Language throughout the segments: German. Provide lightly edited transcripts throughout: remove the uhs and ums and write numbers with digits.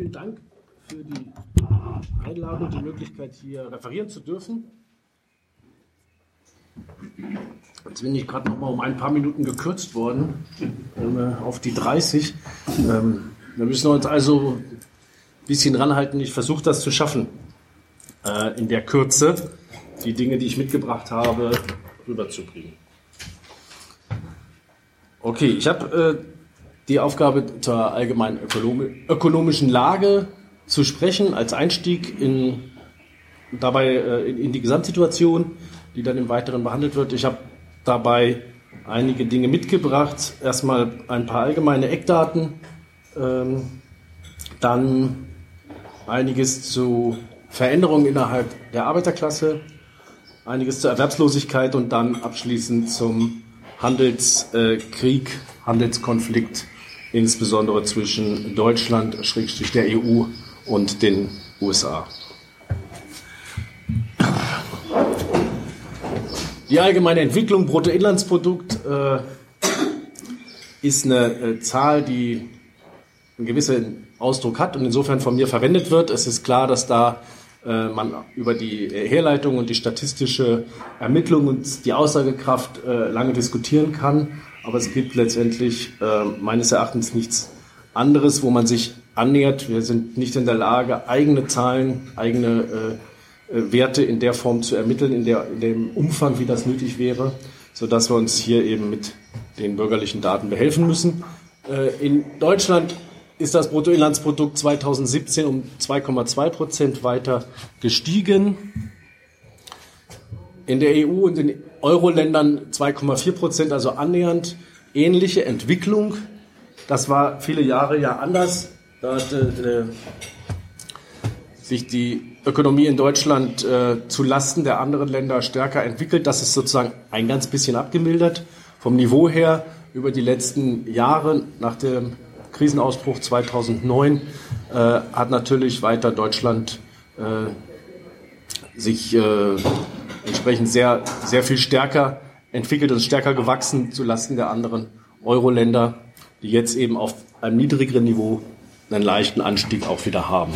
Vielen Dank für die Einladung, die Möglichkeit, hier referieren zu dürfen. Jetzt bin ich gerade noch mal um ein paar Minuten gekürzt worden, auf die 30. Wir müssen uns also ein bisschen ranhalten. Ich versuche das zu schaffen, in der Kürze die Dinge, die ich mitgebracht habe, rüberzubringen. Okay, ich habe die Aufgabe, zur allgemeinen ökonomischen Lage zu sprechen, als Einstieg in die Gesamtsituation, die dann im Weiteren behandelt wird. Ich habe dabei einige Dinge mitgebracht. Erstmal ein paar allgemeine Eckdaten, dann einiges zu Veränderungen innerhalb der Arbeiterklasse, einiges zur Erwerbslosigkeit und dann abschließend zum Handelskrieg, Handelskonflikt, insbesondere zwischen Deutschland, der EU und den USA. Die allgemeine Entwicklung Bruttoinlandsprodukt ist eine Zahl, die einen gewissen Ausdruck hat und insofern von mir verwendet wird. Es ist klar, dass da man über die Herleitung und die statistische Ermittlung und die Aussagekraft lange diskutieren kann. Aber es gibt letztendlich meines Erachtens nichts anderes, wo man sich annähert. Wir sind nicht in der Lage, eigene Zahlen, eigene Werte in der Form zu ermitteln, in dem Umfang, wie das nötig wäre, sodass wir uns hier eben mit den bürgerlichen Daten behelfen müssen. In Deutschland ist das Bruttoinlandsprodukt 2017 um 2,2% weiter gestiegen. In der EU und in Euro-Ländern 2,4%, also annähernd ähnliche Entwicklung. Das war viele Jahre ja anders. Da hat sich die Ökonomie in Deutschland zu Lasten der anderen Länder stärker entwickelt. Das ist sozusagen ein ganz bisschen abgemildert. Vom Niveau her über die letzten Jahre nach dem Krisenausbruch 2009 hat natürlich weiter Deutschland sich entsprechend sehr, sehr viel stärker entwickelt und stärker gewachsen zu Lasten der anderen Euro-Länder, die jetzt eben auf einem niedrigeren Niveau einen leichten Anstieg auch wieder haben.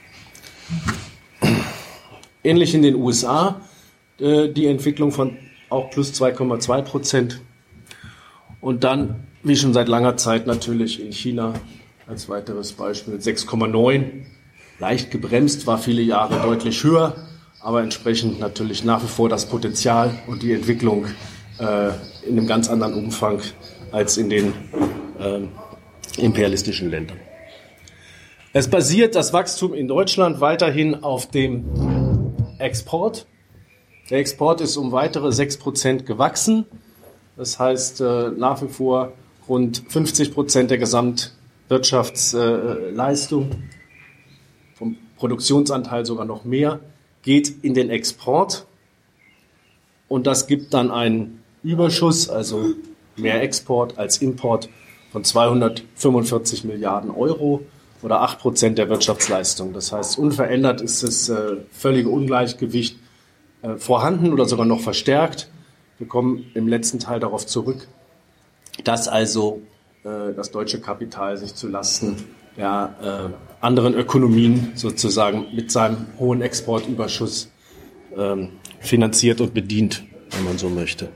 Ähnlich in den USA die Entwicklung von auch plus 2,2%. Und dann, wie schon seit langer Zeit natürlich in China als weiteres Beispiel 6,9. Leicht gebremst, war viele Jahre deutlich höher, aber entsprechend natürlich nach wie vor das Potenzial und die Entwicklung in einem ganz anderen Umfang als in den imperialistischen Ländern. Es basiert das Wachstum in Deutschland weiterhin auf dem Export. Der Export ist um weitere 6% gewachsen. Das heißt, nach wie vor rund 50% der Gesamtwirtschaftsleistung, vom Produktionsanteil sogar noch mehr, geht in den Export. Und das gibt dann einen Überschuss, also mehr Export als Import von 245 Milliarden Euro oder 8% der Wirtschaftsleistung. Das heißt, unverändert ist das völlige Ungleichgewicht vorhanden oder sogar noch verstärkt. Wir kommen im letzten Teil darauf zurück, dass also das deutsche Kapital sich zulasten der anderen Ökonomien sozusagen mit seinem hohen Exportüberschuss finanziert und bedient, wenn man so möchte.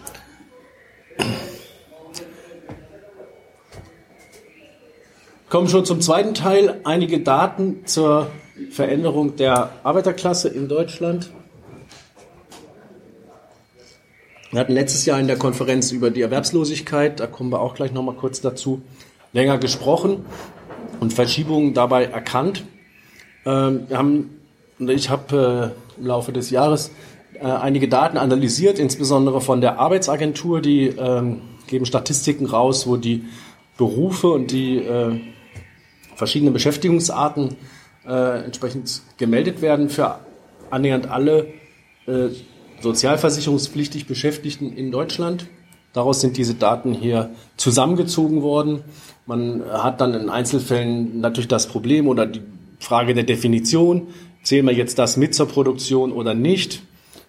Kommen schon zum zweiten Teil. Einige Daten zur Veränderung der Arbeiterklasse in Deutschland. Wir hatten letztes Jahr in der Konferenz über die Erwerbslosigkeit, da kommen wir auch gleich noch mal kurz dazu, länger gesprochen und Verschiebungen dabei erkannt. Ich habe im Laufe des Jahres einige Daten analysiert, insbesondere von der Arbeitsagentur, die geben Statistiken raus, wo die Berufe und die verschiedenen Beschäftigungsarten entsprechend gemeldet werden für annähernd alle sozialversicherungspflichtig Beschäftigten in Deutschland. Daraus sind diese Daten hier zusammengezogen worden. Man hat dann in Einzelfällen natürlich das Problem oder die Frage der Definition. Zählen wir jetzt das mit zur Produktion oder nicht?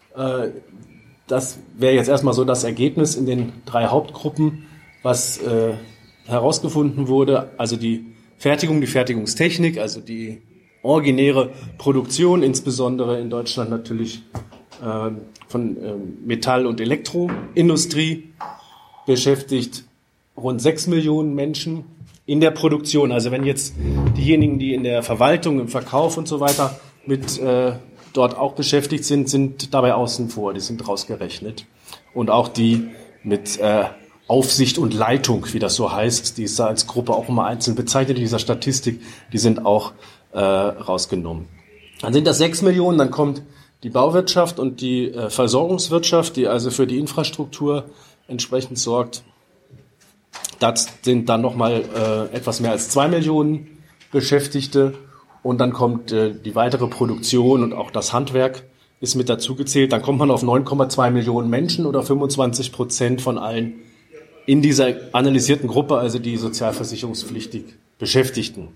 Das wäre jetzt erstmal so das Ergebnis in den 3 Hauptgruppen, was herausgefunden wurde. Also die Fertigung, die Fertigungstechnik, also die originäre Produktion, insbesondere in Deutschland natürlich von Metall- und Elektroindustrie, beschäftigt rund 6 Millionen Menschen in der Produktion. Also wenn jetzt diejenigen, die in der Verwaltung, im Verkauf und so weiter mit dort auch beschäftigt sind dabei außen vor, die sind rausgerechnet. Und auch die mit Aufsicht und Leitung, wie das so heißt, die ist da als Gruppe auch immer einzeln bezeichnet in dieser Statistik, die sind auch rausgenommen. Dann sind das 6 Millionen, dann kommt die Bauwirtschaft und die Versorgungswirtschaft, die also für die Infrastruktur entsprechend sorgt. Das sind dann nochmal etwas mehr als 2 Millionen Beschäftigte. Und dann kommt die weitere Produktion und auch das Handwerk ist mit dazu gezählt. Dann kommt man auf 9,2 Millionen Menschen oder 25% von allen in dieser analysierten Gruppe, also die sozialversicherungspflichtig Beschäftigten.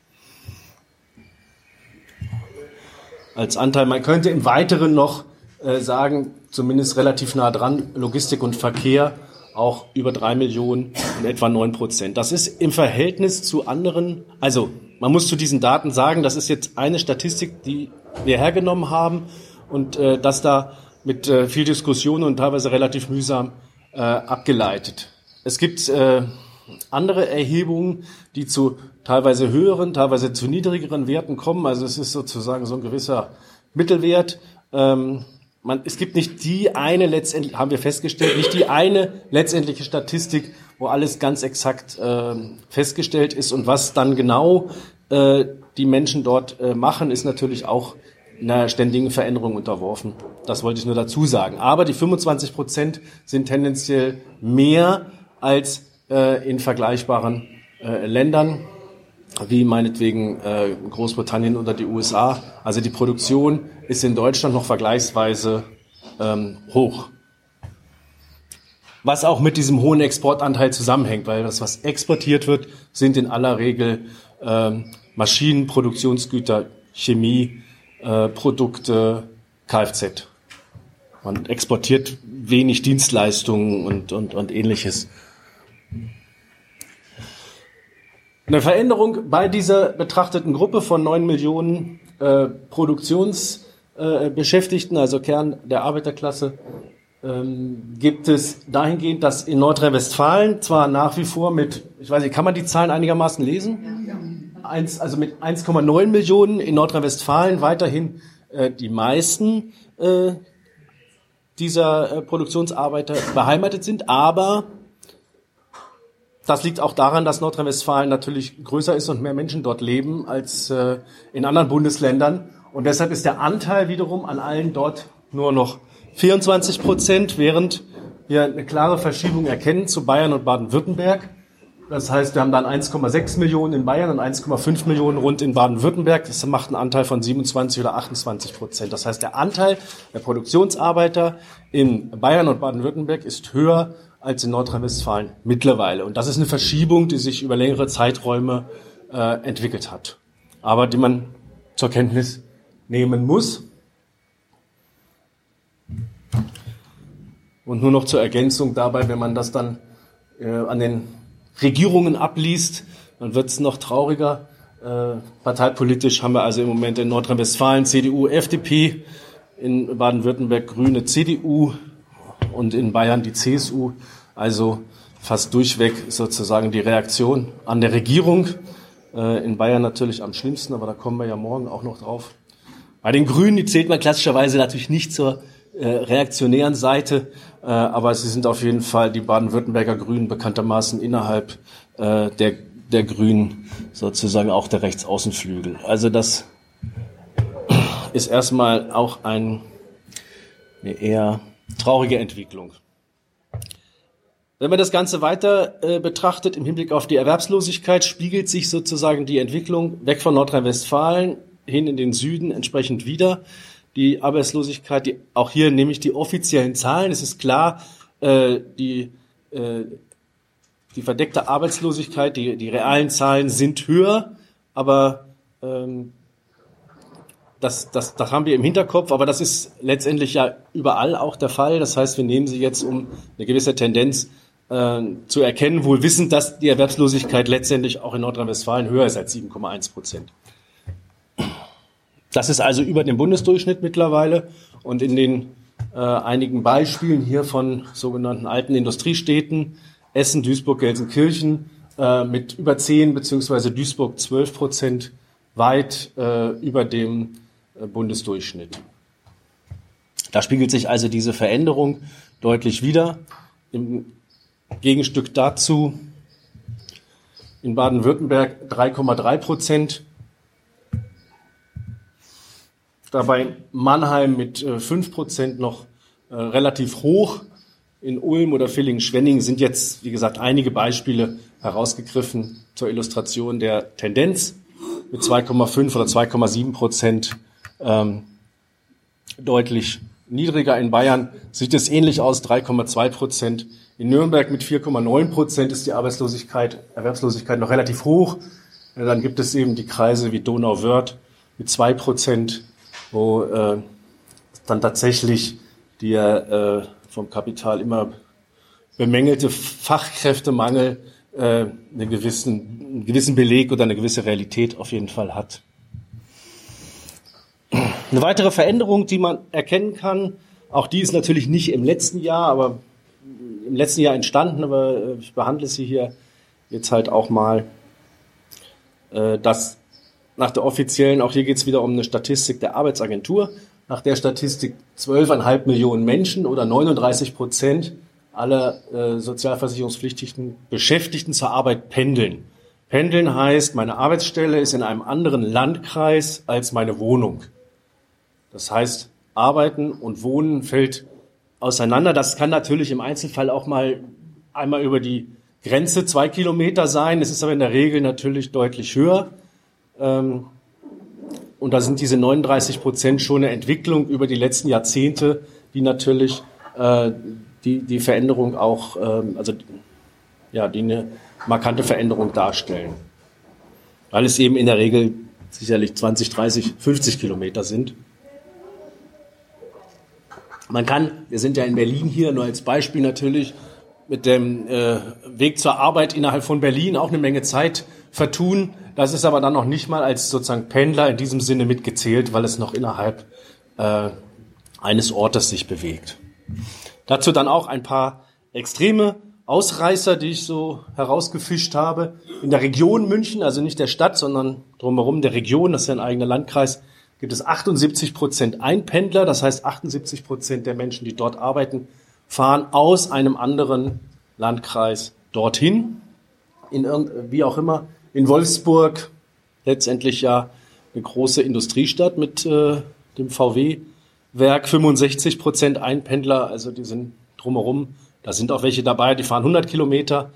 Als Anteil, man könnte im Weiteren noch sagen, zumindest relativ nah dran, Logistik und Verkehr, auch über 3 Millionen und etwa 9%. Das ist im Verhältnis zu anderen, also man muss zu diesen Daten sagen, das ist jetzt eine Statistik, die wir hergenommen haben und das da mit viel Diskussion und teilweise relativ mühsam abgeleitet. Es gibt andere Erhebungen, die zu teilweise höheren, teilweise zu niedrigeren Werten kommen. Also es ist sozusagen so ein gewisser Mittelwert. Es gibt nicht die eine letztendlich, haben wir festgestellt, nicht die eine letztendliche Statistik, wo alles ganz exakt festgestellt ist. Und was dann genau die Menschen dort machen, ist natürlich auch einer ständigen Veränderung unterworfen. Das wollte ich nur dazu sagen. Aber die 25% sind tendenziell mehr als in vergleichbaren Ländern, wie meinetwegen Großbritannien oder die USA. Also die Produktion ist in Deutschland noch vergleichsweise hoch. Was auch mit diesem hohen Exportanteil zusammenhängt, weil das, was exportiert wird, sind in aller Regel Maschinen, Produktionsgüter, Chemie, Produkte, Kfz. Man exportiert wenig Dienstleistungen und Ähnliches. Eine Veränderung bei dieser betrachteten Gruppe von 9 Millionen Produktionsbeschäftigten, also Kern der Arbeiterklasse, gibt es dahingehend, dass in Nordrhein-Westfalen zwar nach wie vor mit, ich weiß nicht, kann man die Zahlen einigermaßen lesen? Also mit 1,9 Millionen in Nordrhein-Westfalen weiterhin die meisten dieser Produktionsarbeiter beheimatet sind, aber das liegt auch daran, dass Nordrhein-Westfalen natürlich größer ist und mehr Menschen dort leben als in anderen Bundesländern. Und deshalb ist der Anteil wiederum an allen dort nur noch 24%, während wir eine klare Verschiebung erkennen zu Bayern und Baden-Württemberg. Das heißt, wir haben dann 1,6 Millionen in Bayern und 1,5 Millionen rund in Baden-Württemberg. Das macht einen Anteil von 27 oder 28%. Das heißt, der Anteil der Produktionsarbeiter in Bayern und Baden-Württemberg ist höher als in Nordrhein-Westfalen mittlerweile. Und das ist eine Verschiebung, die sich über längere Zeiträume entwickelt hat, aber die man zur Kenntnis nehmen muss. Und nur noch zur Ergänzung dabei, wenn man das dann an den Regierungen abliest, dann wird es noch trauriger. Parteipolitisch haben wir also im Moment in Nordrhein-Westfalen CDU, FDP, in Baden-Württemberg Grüne, CDU und in Bayern die CSU. Also fast durchweg sozusagen die Reaktion an der Regierung. In Bayern natürlich am schlimmsten, aber da kommen wir ja morgen auch noch drauf. Bei den Grünen, die zählt man klassischerweise natürlich nicht zur reaktionären Seite, aber sie sind auf jeden Fall die Baden-Württemberger Grünen bekanntermaßen innerhalb der Grünen sozusagen auch der Rechtsaußenflügel. Also das ist erstmal auch eine eher traurige Entwicklung. Wenn man das Ganze weiter betrachtet im Hinblick auf die Erwerbslosigkeit, spiegelt sich sozusagen die Entwicklung weg von Nordrhein-Westfalen hin in den Süden entsprechend wieder. Die Arbeitslosigkeit, auch hier nehme ich die offiziellen Zahlen. Es ist klar, die verdeckte Arbeitslosigkeit, die realen Zahlen sind höher, aber das haben wir im Hinterkopf, aber das ist letztendlich ja überall auch der Fall. Das heißt, wir nehmen sie jetzt, um eine gewisse Tendenz zu erkennen, wohl wissend, dass die Erwerbslosigkeit letztendlich auch in Nordrhein-Westfalen höher ist als 7,1%. Das ist also über dem Bundesdurchschnitt mittlerweile. Und in den einigen Beispielen hier von sogenannten alten Industriestädten, Essen, Duisburg, Gelsenkirchen, mit über 10 beziehungsweise Duisburg 12% weit über dem Bundesdurchschnitt. Da spiegelt sich also diese Veränderung deutlich wider. Im Gegenstück dazu in Baden-Württemberg 3,3%. Dabei Mannheim mit 5% noch relativ hoch. In Ulm oder Villingen-Schwenningen sind jetzt, wie gesagt, einige Beispiele herausgegriffen zur Illustration der Tendenz. Mit 2,5 oder 2,7% deutlich niedriger. In Bayern sieht es ähnlich aus, 3,2%. In Nürnberg mit 4,9% ist die Erwerbslosigkeit noch relativ hoch. Dann gibt es eben die Kreise wie Donau-Wörth mit 2%, wo dann tatsächlich der vom Kapital immer bemängelte Fachkräftemangel einen gewissen Beleg oder eine gewisse Realität auf jeden Fall hat. Eine weitere Veränderung, die man erkennen kann, auch die ist natürlich nicht im letzten Jahr entstanden, aber ich behandle sie hier jetzt halt auch mal, dass nach der offiziellen, auch hier geht es wieder um eine Statistik der Arbeitsagentur, nach der Statistik 12,5 Millionen Menschen oder 39% aller sozialversicherungspflichtigen Beschäftigten zur Arbeit pendeln. Pendeln heißt, meine Arbeitsstelle ist in einem anderen Landkreis als meine Wohnung. Das heißt, Arbeiten und Wohnen fällt auseinander. Das kann natürlich im Einzelfall auch mal einmal über die Grenze 2 Kilometer sein. Es ist aber in der Regel natürlich deutlich höher. Und da sind diese 39% schon eine Entwicklung über die letzten Jahrzehnte, die natürlich die Veränderung auch, die eine markante Veränderung darstellen. Weil es eben in der Regel sicherlich 20, 30, 50 Kilometer sind. Wir sind ja in Berlin hier, nur als Beispiel natürlich, mit dem Weg zur Arbeit innerhalb von Berlin auch eine Menge Zeit vertun. Das ist aber dann noch nicht mal als sozusagen Pendler in diesem Sinne mitgezählt, weil es noch innerhalb eines Ortes sich bewegt. Dazu dann auch ein paar extreme Ausreißer, die ich so herausgefischt habe. In der Region München, also nicht der Stadt, sondern drumherum der Region, das ist ja ein eigener Landkreis, gibt es 78% Einpendler. Das heißt, 78% der Menschen, die dort arbeiten, fahren aus einem anderen Landkreis dorthin. Wie auch immer, in Wolfsburg, letztendlich ja eine große Industriestadt mit dem VW-Werk, 65% Einpendler, also die sind drumherum. Da sind auch welche dabei, die fahren 100 Kilometer.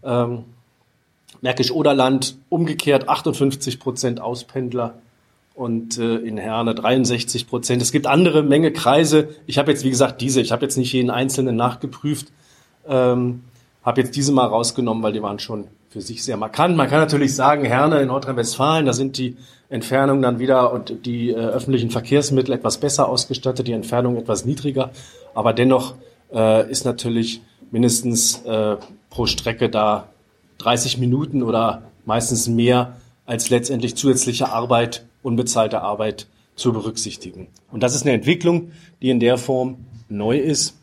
Märkisch-Oderland umgekehrt 58% Auspendler und in Herne 63%. Es gibt andere Menge Kreise. Ich habe jetzt, wie gesagt, ich habe jetzt nicht jeden einzelnen nachgeprüft, habe jetzt diese mal rausgenommen, weil die waren schon für sich sehr markant. Man kann natürlich sagen, Herne in Nordrhein-Westfalen, da sind die Entfernungen dann wieder und die öffentlichen Verkehrsmittel etwas besser ausgestattet, die Entfernung etwas niedriger, aber dennoch ist natürlich mindestens pro Strecke da 30 Minuten oder meistens mehr als letztendlich zusätzliche Arbeit, unbezahlte Arbeit zu berücksichtigen. Und das ist eine Entwicklung, die in der Form neu ist.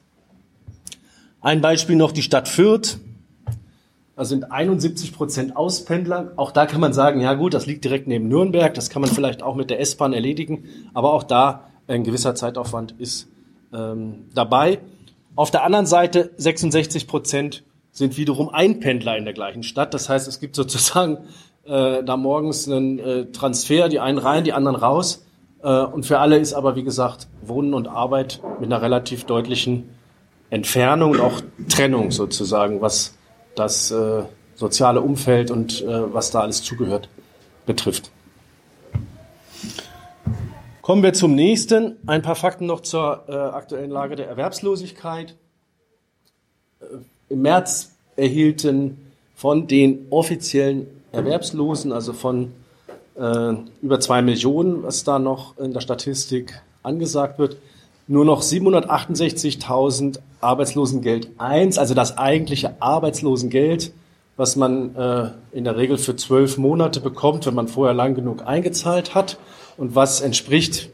Ein Beispiel noch, die Stadt Fürth. Da sind 71% Auspendler. Auch da kann man sagen, ja gut, das liegt direkt neben Nürnberg. Das kann man vielleicht auch mit der S-Bahn erledigen. Aber auch da ein gewisser Zeitaufwand ist dabei. Auf der anderen Seite 66% sind wiederum Einpendler in der gleichen Stadt. Das heißt, es gibt sozusagen da morgens einen Transfer, die einen rein, die anderen raus. Und für alle ist aber, wie gesagt, Wohnen und Arbeit mit einer relativ deutlichen Entfernung und auch Trennung sozusagen, was das soziale Umfeld und was da alles zugehört, betrifft. Kommen wir zum nächsten. Ein paar Fakten noch zur aktuellen Lage der Erwerbslosigkeit. Im März erhielten von den offiziellen Erwerbslosen, also von über 2 Millionen, was da noch in der Statistik angesagt wird, nur noch 768.000 Arbeitslosengeld 1, also das eigentliche Arbeitslosengeld, was man in der Regel für 12 Monate bekommt, wenn man vorher lang genug eingezahlt hat und was entspricht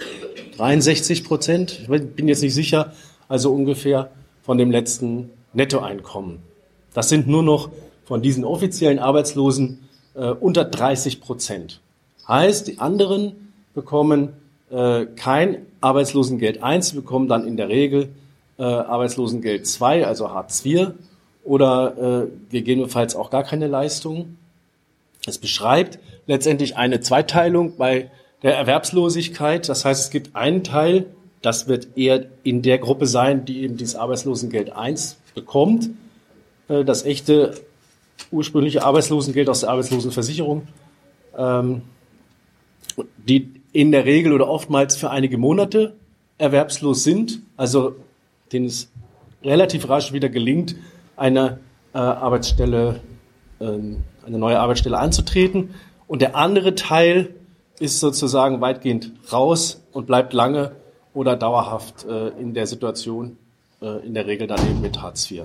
63%, ich bin jetzt nicht sicher, also ungefähr von dem letzten Nettoeinkommen. Das sind nur noch von diesen offiziellen Arbeitslosen unter 30%. Heißt, die anderen bekommen kein Arbeitslosengeld 1, sie bekommen dann in der Regel Arbeitslosengeld 2, also Hartz IV, oder gegebenenfalls auch gar keine Leistung. Es beschreibt letztendlich eine Zweiteilung bei der Erwerbslosigkeit. Das heißt, es gibt einen Teil, das wird eher in der Gruppe sein, die eben dieses Arbeitslosengeld 1 bekommt, das echte ursprüngliche Arbeitslosengeld aus der Arbeitslosenversicherung, die in der Regel oder oftmals für einige Monate erwerbslos sind, also denen es relativ rasch wieder gelingt, eine neue Arbeitsstelle anzutreten. Und der andere Teil ist sozusagen weitgehend raus und bleibt lange oder dauerhaft in der Situation, in der Regel dann eben mit Hartz IV.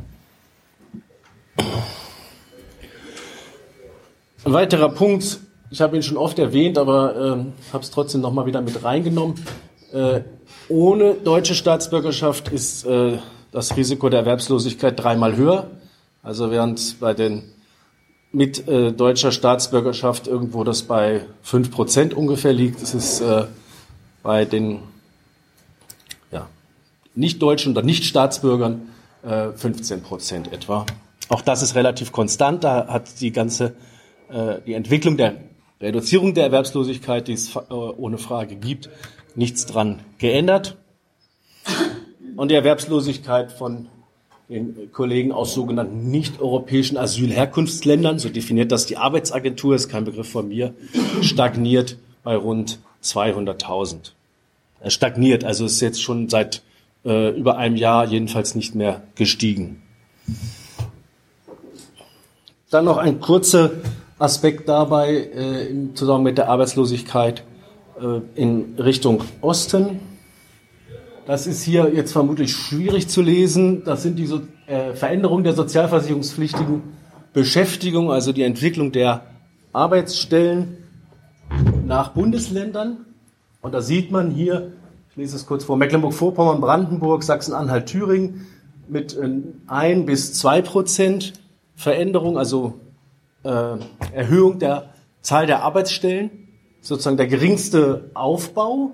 Ein weiterer Punkt, ich habe ihn schon oft erwähnt, aber habe es trotzdem nochmal wieder mit reingenommen. Ohne deutsche Staatsbürgerschaft ist das Risiko der Erwerbslosigkeit 3-mal höher. Also während bei den mit deutscher Staatsbürgerschaft irgendwo das bei 5% ungefähr liegt, ist es bei den Nicht-Deutschen oder Nicht-Staatsbürgern 15% etwa. Auch das ist relativ konstant. Da hat die Entwicklung der Reduzierung der Erwerbslosigkeit, die es ohne Frage gibt, nichts dran geändert. Und die Erwerbslosigkeit von den Kollegen aus sogenannten nicht-europäischen Asylherkunftsländern, so definiert das die Arbeitsagentur, ist kein Begriff von mir, stagniert bei rund 200.000. Stagniert, also ist jetzt schon seit über einem Jahr jedenfalls nicht mehr gestiegen. Dann noch ein kurzer Aspekt dabei im Zusammenhang mit der Arbeitslosigkeit in Richtung Osten. Das ist hier jetzt vermutlich schwierig zu lesen. Das sind die Veränderungen der sozialversicherungspflichtigen Beschäftigung, also die Entwicklung der Arbeitsstellen nach Bundesländern. Und da sieht man hier, ich lese es kurz vor, Mecklenburg-Vorpommern, Brandenburg, Sachsen-Anhalt, Thüringen mit 1 bis 2% Veränderung, also Erhöhung der Zahl der Arbeitsstellen, sozusagen der geringste Aufbau.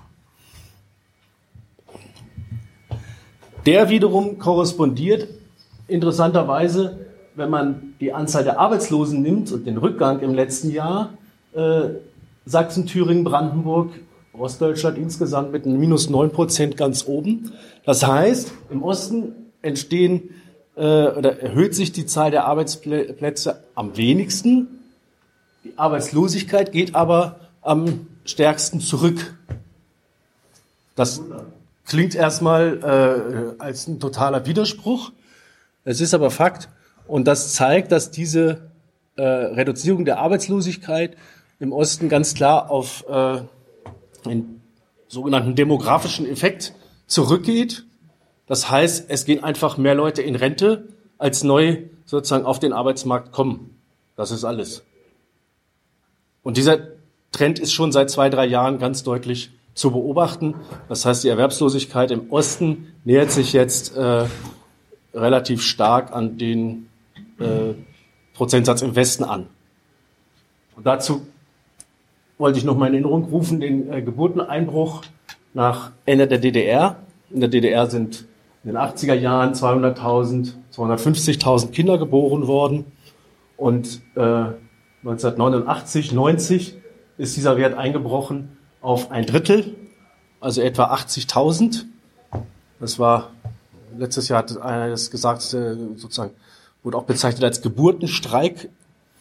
Der wiederum korrespondiert interessanterweise, wenn man die Anzahl der Arbeitslosen nimmt und den Rückgang im letzten Jahr, Sachsen, Thüringen, Brandenburg, Ostdeutschland insgesamt mit einem minus 9% ganz oben. Das heißt, im Osten entstehen oder erhöht sich die Zahl der Arbeitsplätze am wenigsten. Die Arbeitslosigkeit geht aber am stärksten zurück. Das klingt erstmal als ein totaler Widerspruch. Es ist aber Fakt und das zeigt, dass diese Reduzierung der Arbeitslosigkeit im Osten ganz klar auf einen sogenannten demografischen Effekt zurückgeht. Das heißt, es gehen einfach mehr Leute in Rente, als neu sozusagen auf den Arbeitsmarkt kommen. Das ist alles. Und dieser Trend ist schon seit 2-3 Jahren ganz deutlich zu beobachten. Das heißt, die Erwerbslosigkeit im Osten nähert sich jetzt relativ stark an den Prozentsatz im Westen an. Und dazu wollte ich noch mal in Erinnerung rufen, den Geburteneinbruch nach Ende der DDR. In der DDR sind in den 80er Jahren 200.000, 250.000 Kinder geboren worden. Und 1989, 90 ist dieser Wert eingebrochen auf 1/3, also etwa 80.000. Das war, letztes Jahr hat einer das gesagt, sozusagen, wurde auch bezeichnet als Geburtenstreik.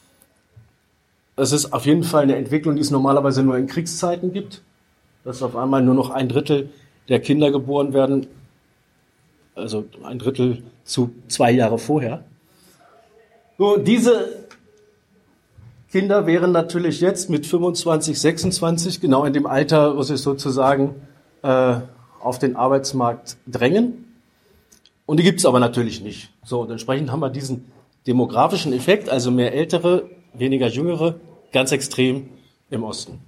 Es ist auf jeden Fall eine Entwicklung, die es normalerweise nur in Kriegszeiten gibt, dass auf einmal nur noch 1/3 der Kinder geboren werden, also 1/3 zu 2 Jahre vorher. So, diese Kinder wären natürlich jetzt mit 25, 26 genau in dem Alter, wo sie sozusagen auf den Arbeitsmarkt drängen. Und die gibt es aber natürlich nicht. So, und entsprechend haben wir diesen demografischen Effekt, also mehr Ältere, weniger Jüngere, ganz extrem im Osten.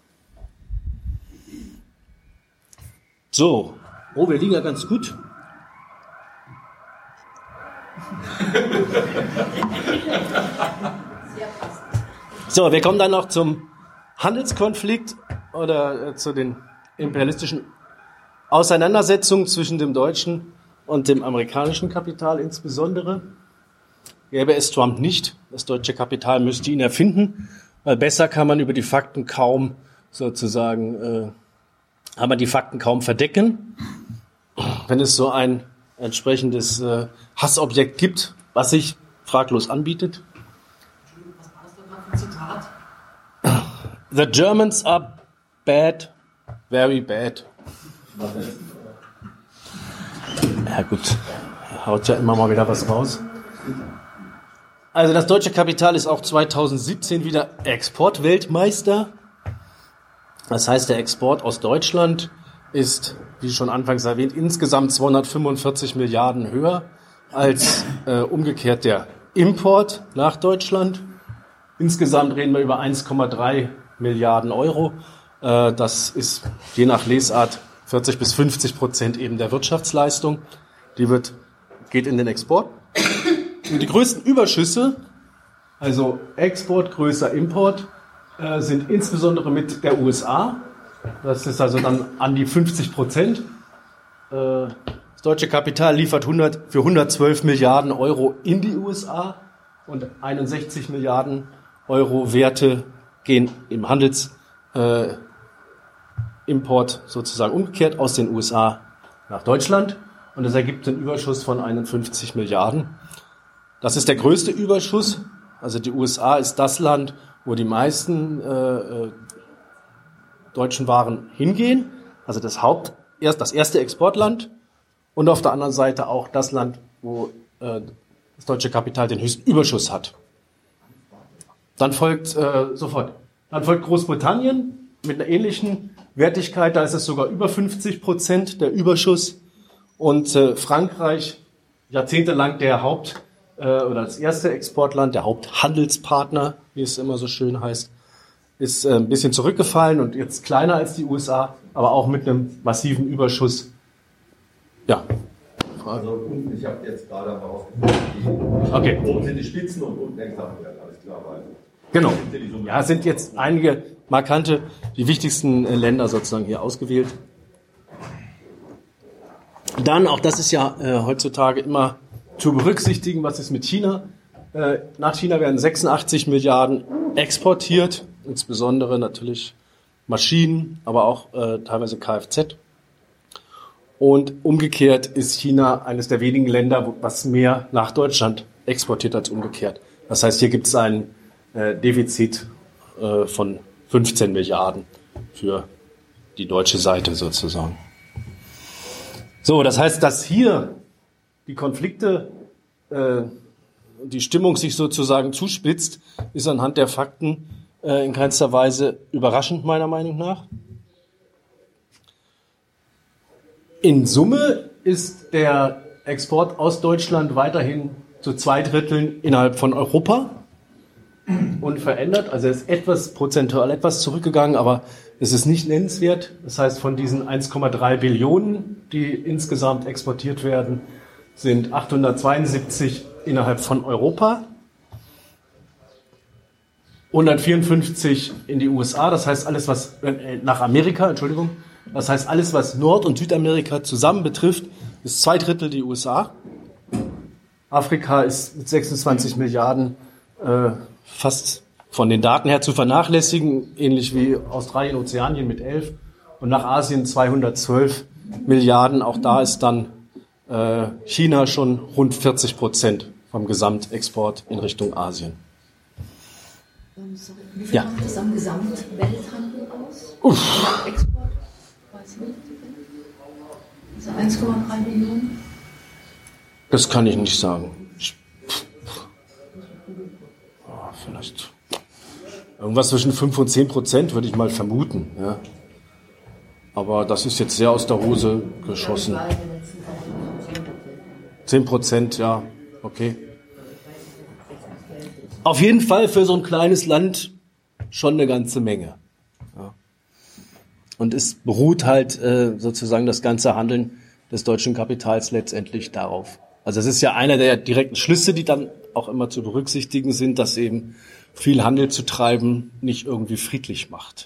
So, wir liegen ja ganz gut. So, wir kommen dann noch zum Handelskonflikt oder zu den imperialistischen Auseinandersetzungen zwischen dem deutschen und dem amerikanischen Kapital insbesondere. Gäbe es Trump nicht, das deutsche Kapital müsste ihn erfinden, weil besser kann man über die Fakten kaum sozusagen, kann man die Fakten kaum verdecken. Wenn es so ein entsprechendes Hassobjekt gibt, was sich fraglos anbietet. Was war das denn für ein Zitat? The Germans are bad, very bad. Ja gut, haut ja immer mal wieder was raus. Also das deutsche Kapital ist auch 2017 wieder Exportweltmeister. Das heißt, der Export aus Deutschland ist, wie schon anfangs erwähnt, insgesamt 245 Milliarden höher als umgekehrt der Import nach Deutschland. Insgesamt reden wir über 1,3 Milliarden Euro. Das ist je nach Lesart 40-50% eben der Wirtschaftsleistung. Die geht in den Export. Und die größten Überschüsse, also Export größer Import, sind insbesondere mit der USA. Das ist also dann an die 50%. Das deutsche Kapital liefert für 112 Milliarden Euro in die USA und 61 Milliarden Euro Werte gehen im Handelsimport sozusagen umgekehrt aus den USA nach Deutschland. Und das ergibt einen Überschuss von 51 Milliarden. Das ist der größte Überschuss. Also die USA ist das Land, wo die meisten deutschen Waren hingehen. Also das erste Exportland. Und auf der anderen Seite auch das Land, wo das deutsche Kapital den höchsten Überschuss hat. Dann folgt Großbritannien mit einer ähnlichen Wertigkeit. Da ist es sogar über 50% der Überschuss. Und Frankreich, jahrzehntelang das erste Exportland, der Haupthandelspartner, wie es immer so schön heißt, ist ein bisschen zurückgefallen und jetzt kleiner als die USA, aber auch mit einem massiven Überschuss. Ja. Also unten, ich habe jetzt gerade mal rausgefunden, Okay. Oben sind die Spitzen und unten Examenswert, alles klar. Genau. Ja, sind jetzt einige markante, die wichtigsten Länder sozusagen hier ausgewählt. Dann, auch das ist ja heutzutage immer zu berücksichtigen, was ist mit China. Nach China werden 86 Milliarden exportiert, insbesondere natürlich Maschinen, aber auch teilweise Kfz. Und umgekehrt ist China eines der wenigen Länder, was mehr nach Deutschland exportiert als umgekehrt. Das heißt, hier gibt es ein Defizit von 15 Milliarden für die deutsche Seite sozusagen. So, das heißt, dass hier die Konflikte, die Stimmung sich sozusagen zuspitzt, ist anhand der Fakten in keinster Weise überraschend, meiner Meinung nach. In Summe ist der Export aus Deutschland weiterhin zu 2/3 innerhalb von Europa unverändert. Also er ist prozentual etwas zurückgegangen, aber es ist nicht nennenswert. Das heißt, von diesen 1,3 Billionen, die insgesamt exportiert werden, sind 872 innerhalb von Europa, 154 in die USA, das heißt alles, was nach Amerika, Entschuldigung, das heißt alles, was Nord- und Südamerika zusammen betrifft, ist 2/3 die USA. Afrika ist mit 26 Milliarden fast von den Daten her zu vernachlässigen, ähnlich wie Australien, Ozeanien mit 11 und nach Asien 212 Milliarden. Auch da ist dann China schon rund 40% vom Gesamtexport in Richtung Asien. Wie viel macht das am Gesamtwelthandel aus? Export? Weiß nicht. Also 1,3 Billionen? Das kann ich nicht sagen. Vielleicht irgendwas zwischen 5 und 10% würde ich mal vermuten. Ja. Aber das ist jetzt sehr aus der Hose geschossen. 10%, ja, okay. Auf jeden Fall für so ein kleines Land schon eine ganze Menge. Ja. Und es beruht halt sozusagen das ganze Handeln des deutschen Kapitals letztendlich darauf. Also es ist ja einer der direkten Schlüsse, die dann auch immer zu berücksichtigen sind, dass eben viel Handel zu treiben nicht irgendwie friedlich macht.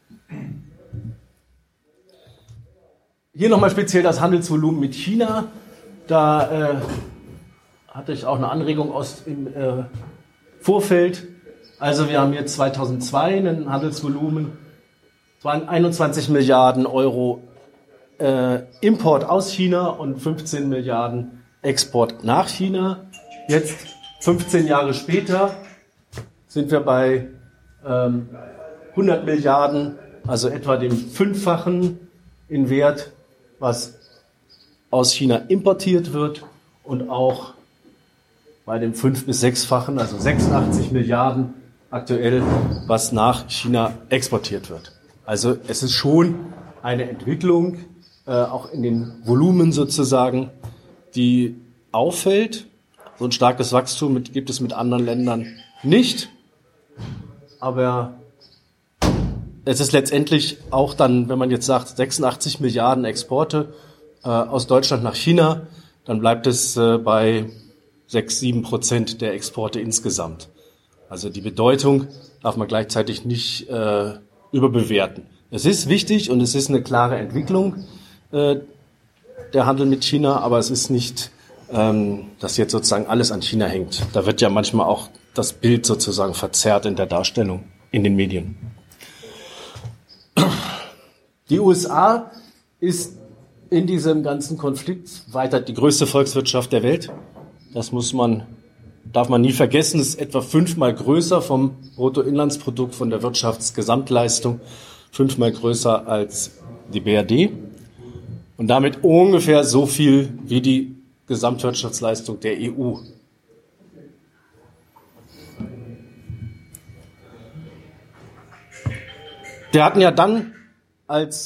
Hier nochmal speziell das Handelsvolumen mit China. Da hatte ich auch eine Anregung im Vorfeld. Also wir haben jetzt 2002 ein Handelsvolumen, es waren 21 Milliarden Euro Import aus China und 15 Milliarden Export nach China. Jetzt, 15 Jahre später, sind wir bei 100 Milliarden, also etwa dem Fünffachen in Wert, was aus China importiert wird, und auch bei dem 5- bis 6-fachen, also 86 Milliarden aktuell, was nach China exportiert wird. Also es ist schon eine Entwicklung, auch in den Volumen sozusagen, die auffällt. So ein starkes Wachstum gibt es mit anderen Ländern nicht. Aber es ist letztendlich auch dann, wenn man jetzt sagt, 86 Milliarden Exporte aus Deutschland nach China, dann bleibt es bei 6-7% der Exporte insgesamt. Also die Bedeutung darf man gleichzeitig nicht überbewerten. Es ist wichtig und es ist eine klare Entwicklung, der Handel mit China, aber es ist nicht, dass jetzt sozusagen alles an China hängt. Da wird ja manchmal auch das Bild sozusagen verzerrt in der Darstellung in den Medien. Die USA ist in diesem ganzen Konflikt weiter die größte Volkswirtschaft der Welt. Das darf man nie vergessen, ist etwa 5-mal größer vom Bruttoinlandsprodukt, von der Wirtschaftsgesamtleistung, 5-mal größer als die BRD und damit ungefähr so viel wie die Gesamtwirtschaftsleistung der EU. Wir hatten ja dann, als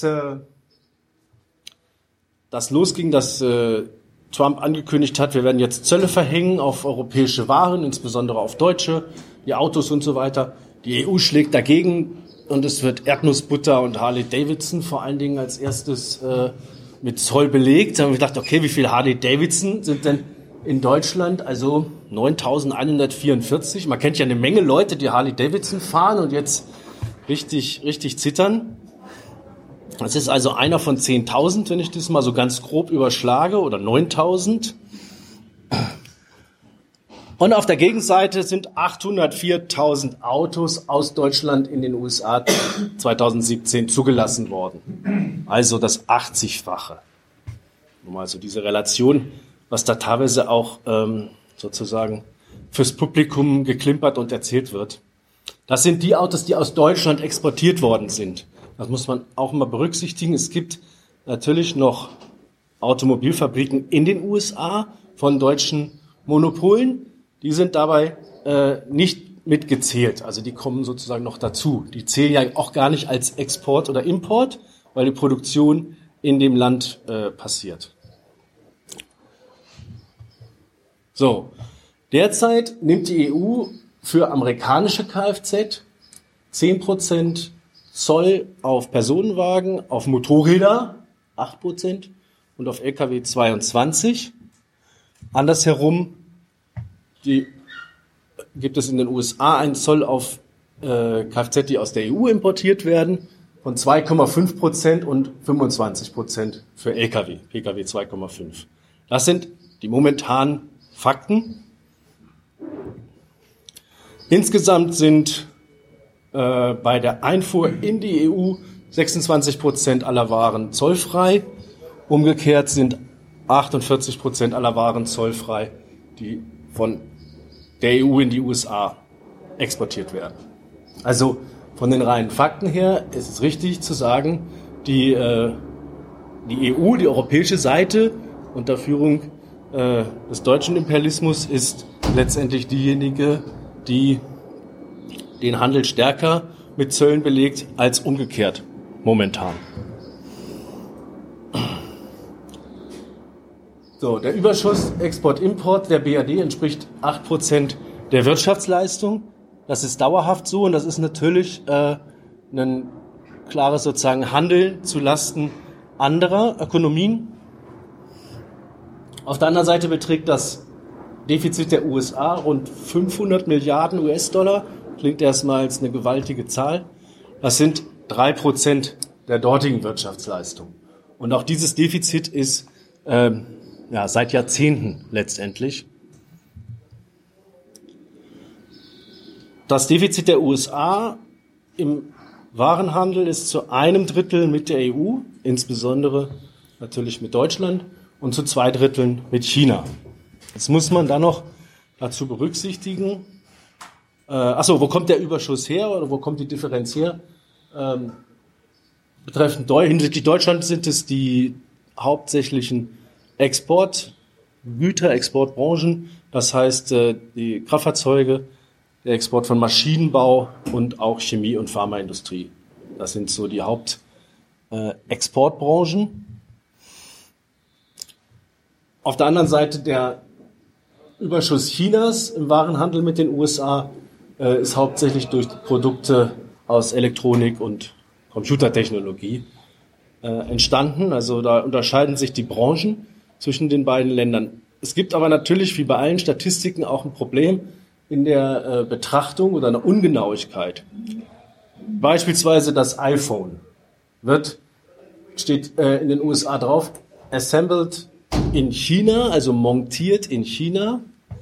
das losging, dass Trump angekündigt hat, wir werden jetzt Zölle verhängen auf europäische Waren, insbesondere auf deutsche, die Autos und so weiter. Die EU schlägt dagegen und es wird Erdnussbutter und Harley-Davidson vor allen Dingen als erstes mit Zoll belegt. Da haben wir gedacht, okay, wie viel Harley-Davidson sind denn in Deutschland? Also 9.144. Man kennt ja eine Menge Leute, die Harley-Davidson fahren und jetzt richtig zittern. Das ist also einer von 10.000, wenn ich das mal so ganz grob überschlage, oder 9.000. Und auf der Gegenseite sind 804.000 Autos aus Deutschland in den USA 2017 zugelassen worden. Also das 80-fache. Also diese Relation, was da teilweise auch sozusagen fürs Publikum geklimpert und erzählt wird. Das sind die Autos, die aus Deutschland exportiert worden sind. Das muss man auch mal berücksichtigen. Es gibt natürlich noch Automobilfabriken in den USA von deutschen Monopolen. Die sind dabei nicht mitgezählt. Also die kommen sozusagen noch dazu. Die zählen ja auch gar nicht als Export oder Import, weil die Produktion in dem Land passiert. So, derzeit nimmt die EU für amerikanische Kfz 10% Zoll auf Personenwagen, auf Motorräder 8% und auf Lkw 22%. Andersherum gibt es in den USA einen Zoll auf Kfz, die aus der EU importiert werden, von 2,5% und 25% für Lkw, Pkw 2,5%. Das sind die momentanen Fakten. Insgesamt sind bei der Einfuhr in die EU 26% aller Waren zollfrei. Umgekehrt sind 48% aller Waren zollfrei, die von der EU in die USA exportiert werden. Also von den reinen Fakten her ist es richtig zu sagen, die EU, die europäische Seite unter Führung des deutschen Imperialismus ist letztendlich diejenige, die den Handel stärker mit Zöllen belegt als umgekehrt momentan. So, der Überschuss Export-Import der BRD entspricht 8% der Wirtschaftsleistung. Das ist dauerhaft so und das ist natürlich ein klares sozusagen Handeln zulasten anderer Ökonomien. Auf der anderen Seite beträgt das Defizit der USA rund 500 Milliarden US-Dollar. Klingt erstmal als eine gewaltige Zahl. Das sind 3% der dortigen Wirtschaftsleistung. Und auch dieses Defizit ist seit Jahrzehnten letztendlich. Das Defizit der USA im Warenhandel ist zu 1/3 mit der EU, insbesondere natürlich mit Deutschland, und zu 2/3 mit China. Jetzt muss man dann noch dazu berücksichtigen, wo kommt der Überschuss her oder wo kommt die Differenz her? Hinsichtlich Deutschland sind es die hauptsächlichen Exportgüter, Exportbranchen, das heißt die Kraftfahrzeuge, der Export von Maschinenbau und auch Chemie- und Pharmaindustrie. Das sind so die Hauptexportbranchen. Auf der anderen Seite der Überschuss Chinas im Warenhandel mit den USA ist hauptsächlich durch Produkte aus Elektronik und Computertechnologie entstanden. Also da unterscheiden sich die Branchen zwischen den beiden Ländern. Es gibt aber natürlich wie bei allen Statistiken auch ein Problem in der Betrachtung oder einer Ungenauigkeit. Beispielsweise das iPhone steht in den USA drauf, assembled in China, also montiert in China.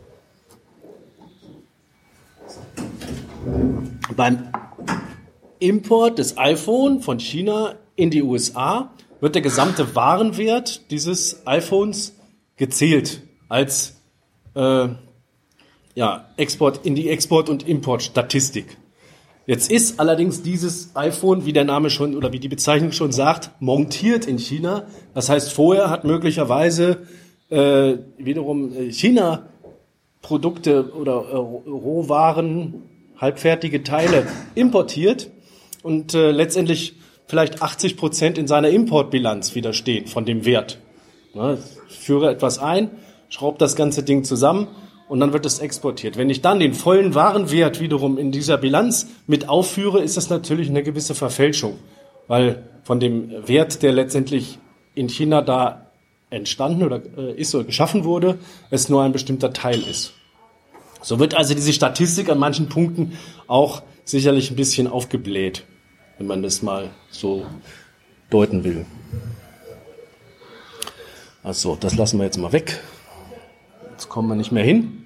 Beim Import des iPhone von China in die USA wird der gesamte Warenwert dieses iPhones gezählt als Export in die Export- und Importstatistik. Jetzt ist allerdings dieses iPhone, wie der Name schon oder wie die Bezeichnung schon sagt, montiert in China. Das heißt, vorher hat möglicherweise wiederum China Produkte oder Rohwaren, halbfertige Teile importiert und letztendlich vielleicht 80% in seiner Importbilanz widerstehen von dem Wert. Ich führe etwas ein, schraube das ganze Ding zusammen und dann wird es exportiert. Wenn ich dann den vollen Warenwert wiederum in dieser Bilanz mit aufführe, ist das natürlich eine gewisse Verfälschung, weil von dem Wert, der letztendlich in China da entstanden oder ist oder geschaffen wurde, es nur ein bestimmter Teil ist. So wird also diese Statistik an manchen Punkten auch sicherlich ein bisschen aufgebläht, wenn man das mal so deuten will. Also, das lassen wir jetzt mal weg. Jetzt kommen wir nicht mehr hin.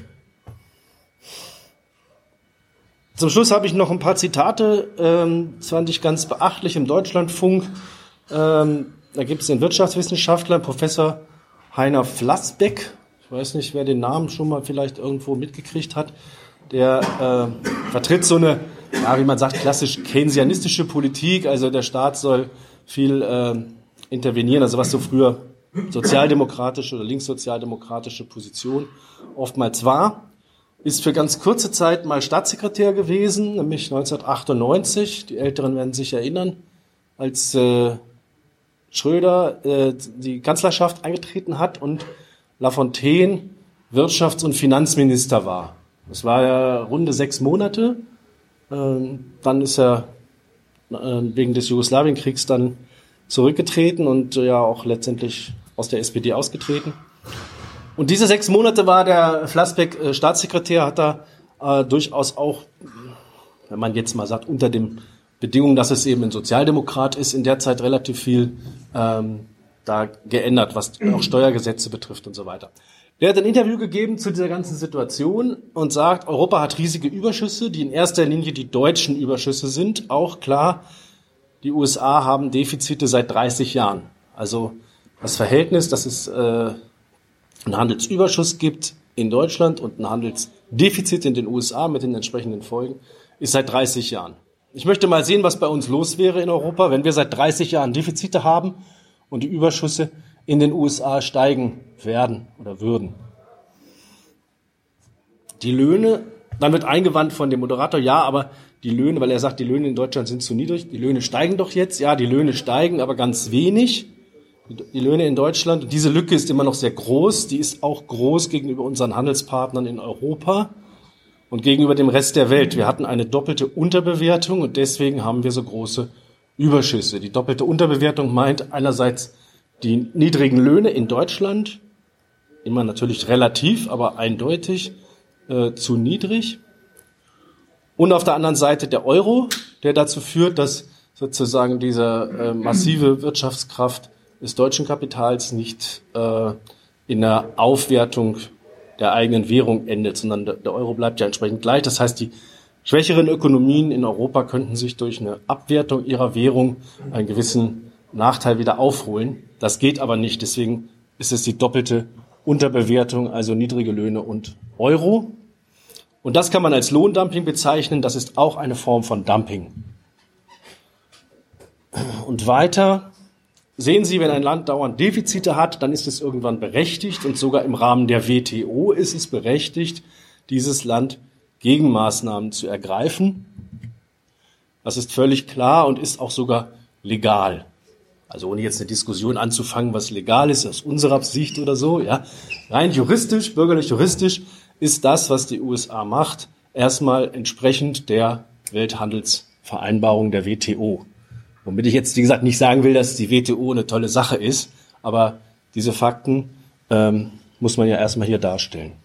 Zum Schluss habe ich noch ein paar Zitate, das fand ich ganz beachtlich im Deutschlandfunk. Da gibt es den Wirtschaftswissenschaftler, Professor Heiner Flassbeck. Ich weiß nicht, wer den Namen schon mal vielleicht irgendwo mitgekriegt hat. Der vertritt so eine, wie man sagt, klassisch keynesianistische Politik. Also der Staat soll viel intervenieren, also was so früher sozialdemokratische oder linkssozialdemokratische Position oftmals war. Ist für ganz kurze Zeit mal Staatssekretär gewesen, nämlich 1998. Die Älteren werden sich erinnern, als Schröder die Kanzlerschaft angetreten hat und Lafontaine Wirtschafts- und Finanzminister war. Das war ja runde 6 Monate. Dann ist er wegen des Jugoslawienkriegs dann zurückgetreten und ja auch letztendlich aus der SPD ausgetreten. Und diese 6 Monate war der Flassbeck Staatssekretär, hat da durchaus auch, wenn man jetzt mal sagt, unter den Bedingungen, dass es eben ein Sozialdemokrat ist, in der Zeit relativ viel da geändert, was auch Steuergesetze betrifft und so weiter. Der hat ein Interview gegeben zu dieser ganzen Situation und sagt, Europa hat riesige Überschüsse, die in erster Linie die deutschen Überschüsse sind. Auch klar, die USA haben Defizite seit 30 Jahren. Also das Verhältnis, dass es einen Handelsüberschuss gibt in Deutschland und ein Handelsdefizit in den USA mit den entsprechenden Folgen, ist seit 30 Jahren. Ich möchte mal sehen, was bei uns los wäre in Europa, wenn wir seit 30 Jahren Defizite haben und die Überschüsse in den USA steigen werden oder würden. Die Löhne, dann wird eingewandt von dem Moderator, ja, aber die Löhne, weil er sagt, die Löhne in Deutschland sind zu niedrig, die Löhne steigen doch jetzt, ja, die Löhne steigen, aber ganz wenig. Die Löhne in Deutschland, diese Lücke ist immer noch sehr groß, die ist auch groß gegenüber unseren Handelspartnern in Europa und gegenüber dem Rest der Welt. Wir hatten eine doppelte Unterbewertung und deswegen haben wir so große Überschüsse. Die doppelte Unterbewertung meint einerseits die niedrigen Löhne in Deutschland, immer natürlich relativ, aber eindeutig zu niedrig. Und auf der anderen Seite der Euro, der dazu führt, dass sozusagen diese massive Wirtschaftskraft des deutschen Kapitals nicht in der Aufwertung der eigenen Währung endet, sondern der Euro bleibt ja entsprechend gleich. Das heißt, die schwächeren Ökonomien in Europa könnten sich durch eine Abwertung ihrer Währung einen gewissen Nachteil wieder aufholen. Das geht aber nicht. Deswegen ist es die doppelte Unterbewertung, also niedrige Löhne und Euro. Und das kann man als Lohndumping bezeichnen. Das ist auch eine Form von Dumping. Und weiter sehen Sie, wenn ein Land dauernd Defizite hat, dann ist es irgendwann berechtigt und sogar im Rahmen der WTO ist es berechtigt, dieses Land Gegenmaßnahmen zu ergreifen. Das ist völlig klar und ist auch sogar legal. Also ohne jetzt eine Diskussion anzufangen, was legal ist aus unserer Sicht oder so, ja. Rein juristisch, bürgerlich juristisch ist das, was die USA macht, erstmal entsprechend der Welthandelsvereinbarung der WTO. Womit ich jetzt, wie gesagt, nicht sagen will, dass die WTO eine tolle Sache ist, aber diese Fakten muss man ja erstmal hier darstellen.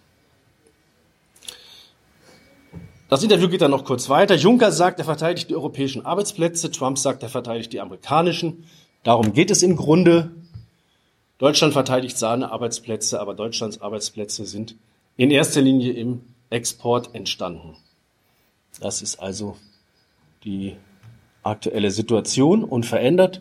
Das Interview geht dann noch kurz weiter. Juncker sagt, er verteidigt die europäischen Arbeitsplätze. Trump sagt, er verteidigt die amerikanischen. Darum geht es im Grunde. Deutschland verteidigt seine Arbeitsplätze, aber Deutschlands Arbeitsplätze sind in erster Linie im Export entstanden. Das ist also die aktuelle Situation, unverändert.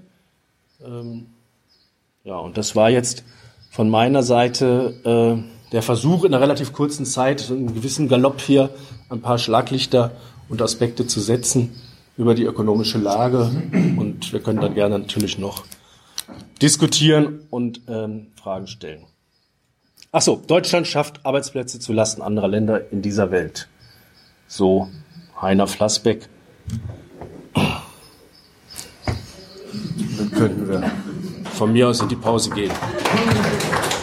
Ja, und das war jetzt von meiner Seite der Versuch, in einer relativ kurzen Zeit so einen gewissen Galopp hier ein paar Schlaglichter und Aspekte zu setzen über die ökonomische Lage. Und wir können dann gerne natürlich noch diskutieren und Fragen stellen. Ach so, Deutschland schafft Arbeitsplätze zulasten anderer Länder in dieser Welt. So Heiner Flassbeck. Dann könnten wir von mir aus in die Pause gehen.